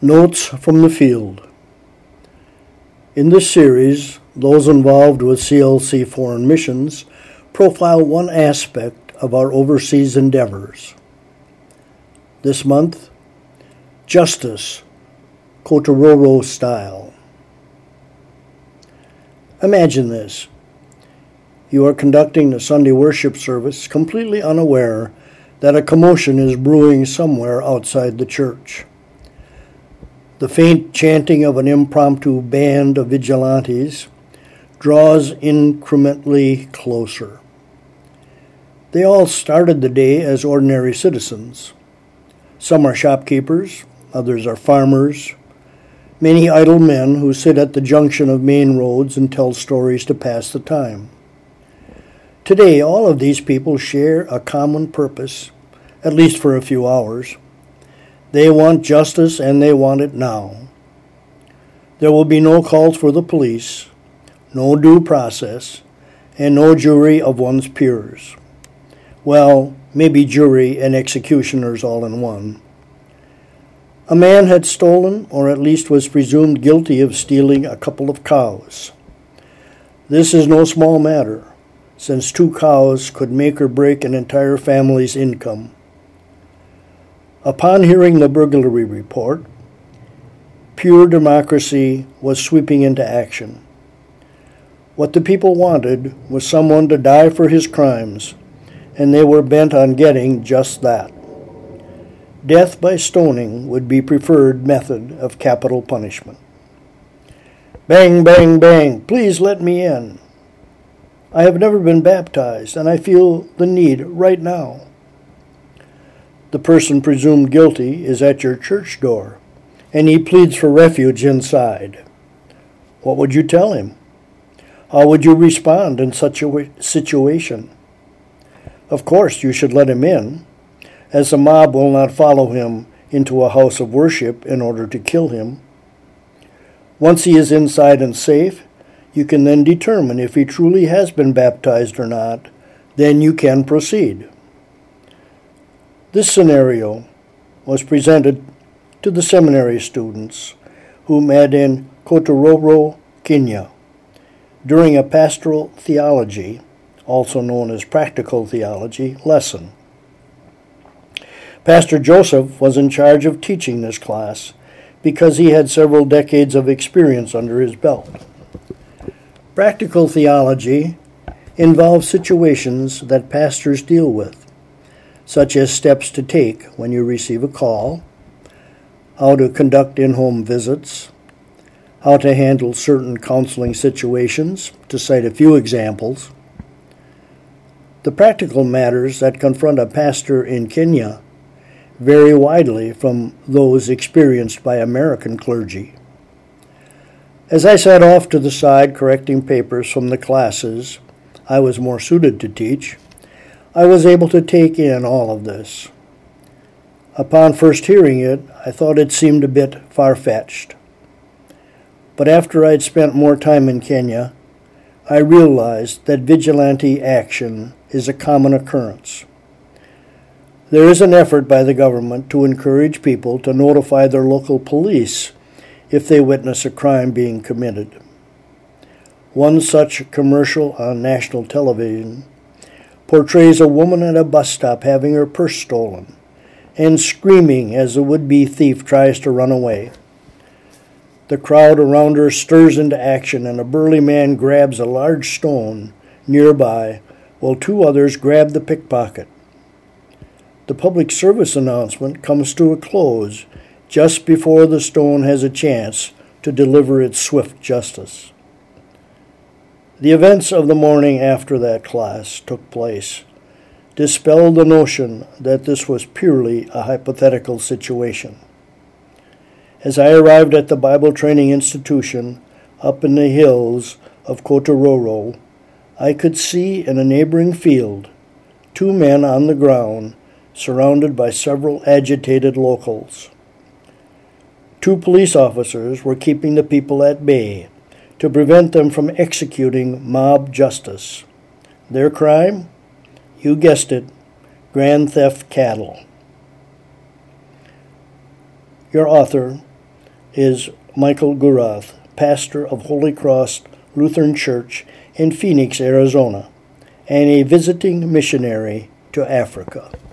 Notes from the Field. In this series, those involved with CLC Foreign Missions profile one aspect of our overseas endeavors. This month, Justice, Kotororo style. Imagine this. You are conducting a Sunday worship service completely unaware that a commotion is brewing somewhere outside the church. The faint chanting of an impromptu band of vigilantes draws incrementally closer. They all started the day as ordinary citizens. Some are shopkeepers, others are farmers, many idle men who sit at the junction of main roads and tell stories to pass the time. Today, all of these people share a common purpose, at least for a few hours. They want justice, and they want it now. There will be no calls for the police, no due process, and no jury of one's peers. Well, maybe jury and executioners all in one. A man had stolen, or at least was presumed guilty of stealing, a couple of cows. This is no small matter, since 2 cows could make or break an entire family's income. Upon hearing the burglary report, pure democracy was sweeping into action. What the people wanted was someone to die for his crimes, and they were bent on getting just that. Death by stoning would be preferred method of capital punishment. Bang, bang, bang, please let me in. I have never been baptized, and I feel the need right now. The person presumed guilty is at your church door, and he pleads for refuge inside. What would you tell him? How would you respond in such a situation? Of course, you should let him in, as the mob will not follow him into a house of worship in order to kill him. Once he is inside and safe, you can then determine if he truly has been baptized or not. Then you can proceed. This scenario was presented to the seminary students who met in Kotororo, Kenya, during a pastoral theology, also known as practical theology, lesson. Pastor Joseph was in charge of teaching this class because he had several decades of experience under his belt. Practical theology involves situations that pastors deal with, such as steps to take when you receive a call, how to conduct in-home visits, how to handle certain counseling situations, to cite a few examples. The practical matters that confront a pastor in Kenya vary widely from those experienced by American clergy. As I sat off to the side correcting papers from the classes I was more suited to teach, I was able to take in all of this. Upon first hearing it, I thought it seemed a bit far-fetched. But after I'd spent more time in Kenya, I realized that vigilante action is a common occurrence. There is an effort by the government to encourage people to notify their local police if they witness a crime being committed. One such commercial on national television portrays a woman at a bus stop having her purse stolen and screaming as the would-be thief tries to run away. The crowd around her stirs into action, and a burly man grabs a large stone nearby while 2 others grab the pickpocket. The public service announcement comes to a close just before the stone has a chance to deliver its swift justice. The events of the morning after that class took place dispelled the notion that this was purely a hypothetical situation. As I arrived at the Bible training institution up in the hills of Kotororo, I could see in a neighboring field 2 men on the ground surrounded by several agitated locals. 2 police officers were keeping the people at bay to prevent them from executing mob justice. Their crime? You guessed it, grand theft cattle. Your author is Michael Gurath, pastor of Holy Cross Lutheran Church in Phoenix, Arizona, and a visiting missionary to Africa.